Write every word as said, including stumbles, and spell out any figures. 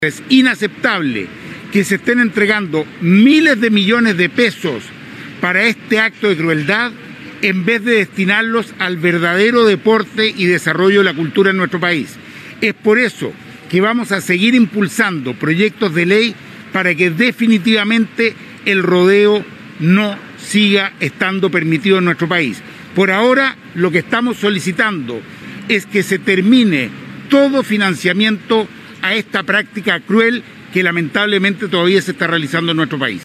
Es inaceptable que se estén entregando miles de millones de pesos para este acto de crueldad en vez de destinarlos al verdadero deporte y desarrollo de la cultura en nuestro país. Es por eso que vamos a seguir impulsando proyectos de ley para que definitivamente el rodeo no siga estando permitido en nuestro país. Por ahora, lo que estamos solicitando es que se termine todo financiamiento a esta práctica cruel que lamentablemente todavía se está realizando en nuestro país.